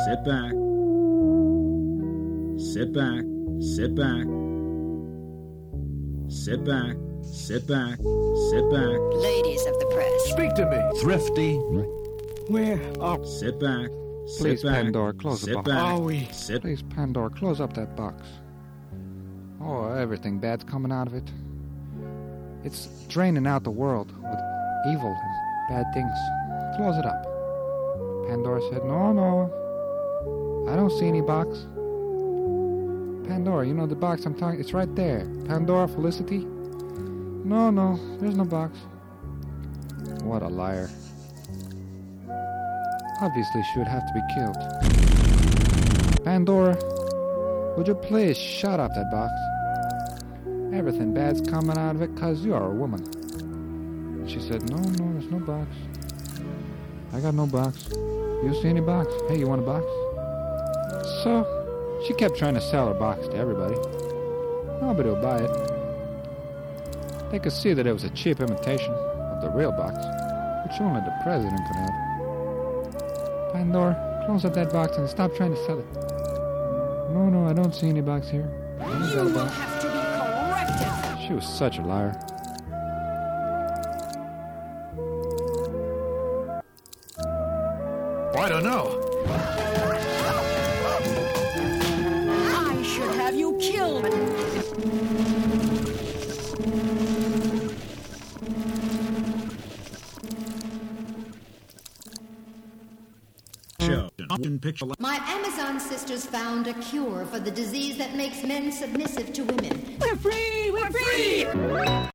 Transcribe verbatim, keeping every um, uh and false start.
Sit back. Sit back. Sit back. Sit back. Sit back. Sit back. Ladies of the press. Speak to me. Thrifty. Where are... Sit back. Please, Sit back. Pandora, close Sit the box. back. Are we? Sit. Please, Pandora, close up that box. Oh, everything bad's coming out of it. It's draining out the world with evil and bad things. Close it up. Pandora said, no, no. I don't see any box. Pandora, you know the box I'm talking... It's right there. Pandora, Felicity? No, no, there's no box. What a liar. Obviously, she would have to be killed. Pandora, would you please shut up that box? Everything bad's coming out of it because you are a woman. She said, no, no, there's no box. I got no box. You see any box? Hey, you want a box? So, she kept trying to sell her box to everybody. Nobody would buy it. They could see that it was a cheap imitation of the real box, which only the president could have. Pandora, close up that box and stop trying to sell it. No, no, I don't see any box here. You got a will box. have to be corrected. She was such a liar. I don't know. I should have you killed. Show. Often picture. My Amazon sisters found a cure for the disease that makes men submissive to women. We're free! We're free!